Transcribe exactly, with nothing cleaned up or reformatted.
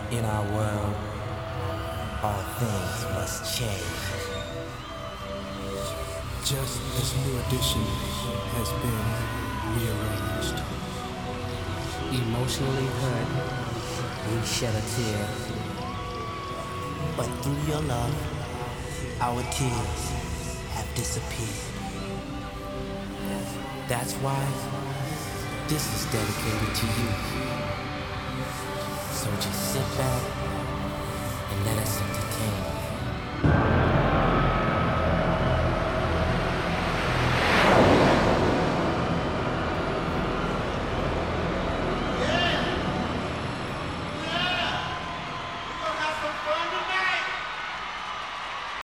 In our world, all things must change. Just as New Edition has been rearranged. Emotionally hurt, we shed a tear. But through your love, our tears have disappeared. That's why this is dedicated to you. So just sit back